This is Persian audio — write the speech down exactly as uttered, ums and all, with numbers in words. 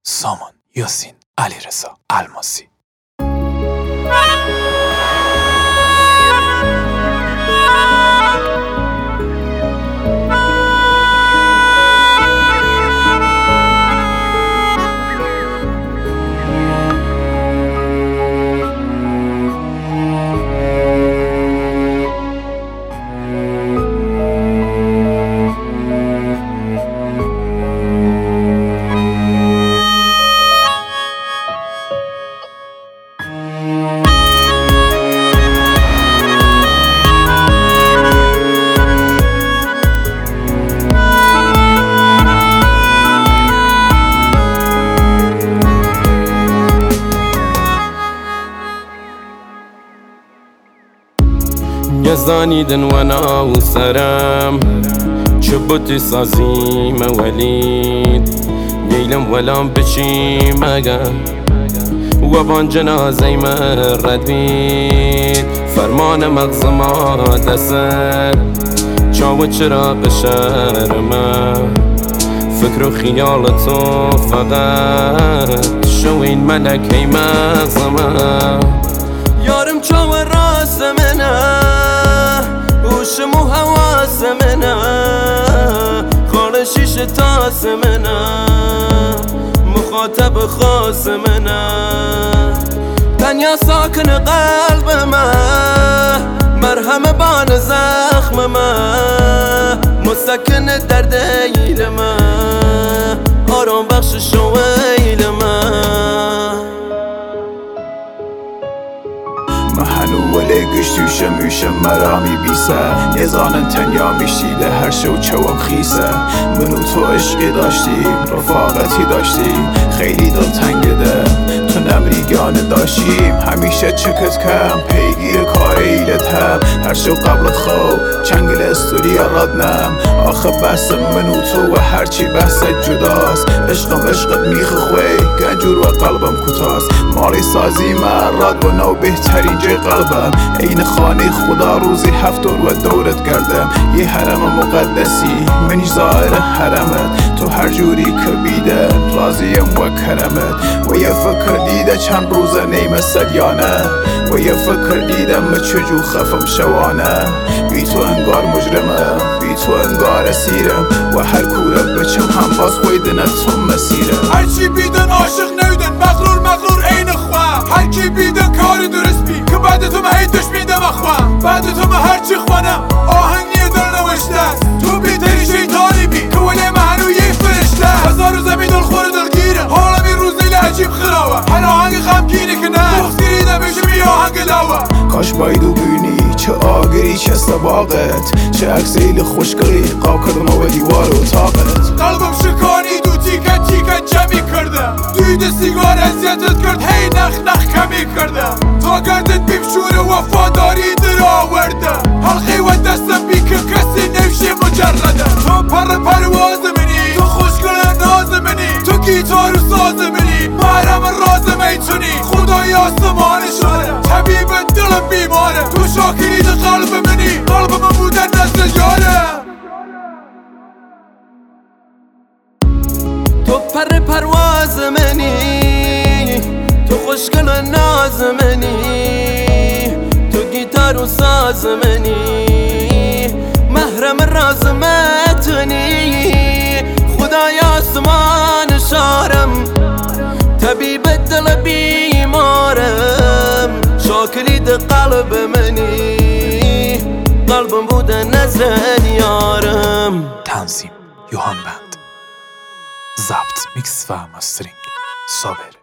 سامان یاسین علیرضا الماسی. يزانيدن وانا وسرم شبوتي سازيم وليد يلم ولام بشي مگم وبان جنازي مرد بيد فرمان مغزما دسر چاو چراغ شرمه فکر و خیال تو فقط شوین ملکه مغزما یارم چاو راست منه هوشم و حواس منه خال شیش تاس منه مخاطب خاص منه تنیا ساکن قلب من مرهم بان زخم من مسکن درد ایل من آرام بخش شویل من محنو ولی گشتوشم میشم مرامی بیسه یزانن تنیا میشیده هر شو چوام خیسه منو تو عشقی داشتیم رفاقتی داشتیم خیلی دل تنگده تو نمریگانه داشتیم همیشه چکت کم پیگیر کار ایلتم هر شو قبل خو چنگل استوریا رادنم آخه بحث منو تو و هرچی بحث جداست عشقم عشقت میخ خوی گنجور و قلبم کتاست مالی سازی من راد و نو بهترین جای قلبم این خانه خدا روزی هفتور و دورت کردم یه حرم مقدسی منیش ظاهر حرمت تو هر جوری که بیده راضیم و کرمت و یه فکر دیده چند روزه نیمه سدیانه و یه فکر دیدم چجو خفم شوانه بی تو انگار مجرمه بی تو انگار اسیرم و هر کوره بچم هم باز خویدن تو مسیرم هرچی بیدن عاشق نویدن مغرور مغرور این خواه هرکی بیدن کاری درست بی که بعد تو مهیدش میدم اخواه بعد تو مه هرچی خوانم آهنگی دل نوشته است تو بیتری شیطانی بی که ولی محنو یه فرشته هزار و زمین دل خوره دلگیره حالا بی روز لیل عجیب خراوه هر آهنگ خمگینی که نه بخصیری دمیشه بی آهنگ لاوه کاش بایدو بینی چه آگری چه سباقت چه اکسیل خوشگلی قاب کردم و دیوار و طاقت قلبم شکانی دو تیکت تیکت جمعی کردم دوید سیگار ازیتت کرد هی نخ نخ کمی کردم تا گردت بیم شور وفاداری در آوردم حلقی و دستم بی که کسی نمیشه مجرده تو پر پرواز منی تو خوشگل ناز منی تو گیتار و ساز منی محرم راز میتونی خدای آسمان شاره طبیب دلم بیماره تو شاکرید قلب منی قلب من بودن نزد یاره تو پر پرواز منی تو خوشگل ناز منی تو گیتار و ساز منی محرم راز متونی خدای آسمان شارم طبیب دل بیمارم شاکرید قلب منی قلبم بوده نزد یارم. تنظیم یوهان بند، ضبط میکس و مسترینگ صابر.